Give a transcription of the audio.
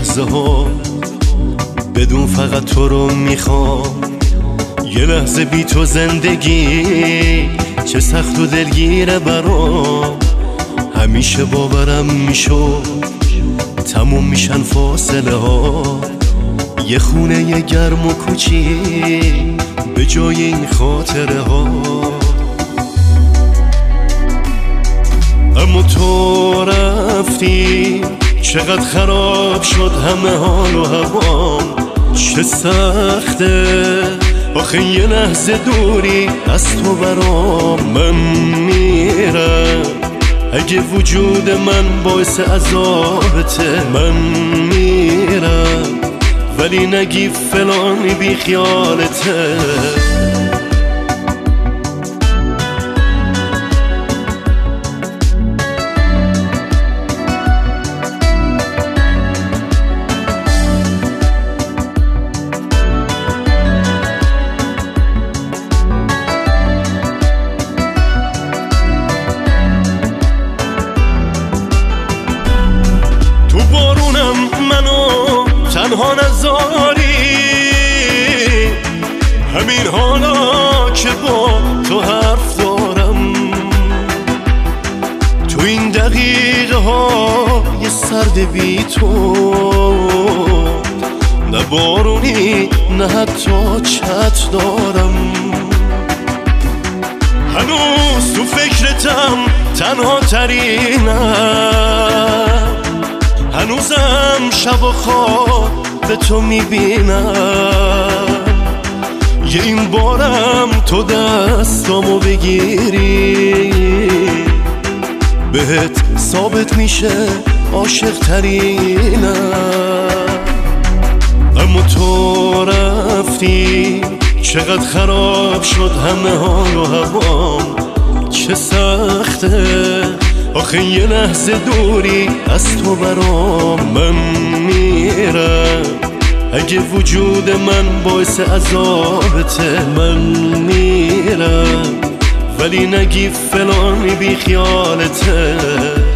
لحظه ها بدون فقط تو رو میخوام. یه لحظه بی تو زندگی چه سخت و دلگیره برام. همیشه باورم میشد تموم میشن فاصله ها، یه خونه یه گرم و کوچیک به جای این خاطره ها. اما تو رفتی چقدر خراب شد همه حال و هوام. چه سخته آخه یه لحظه دوری از تو برام. من میرم اگه وجود من باعث عذابته. من میرم ولی نگی فلانی بی خیالته. تنها نذاری همین حالا که با تو حرف دارم. تو این دقیقه ها یه سرد بی تو، نه بارونی نه حتی چت دارم. هنوز تو فکرتم تنها ترینم، هنوزم شب و خواب به تو میبینم. یه این بارم تو دستامو بگیری بهت ثابت میشه عاشق ترینم. اما تو رفتی چقدر خراب شد همه حال و هوام. چه سخته آخه یه لحظه دوری از تو برام. من میرم اگه وجود من باعث عذابته. من میرم ولی نگی فلانی بی خیالته.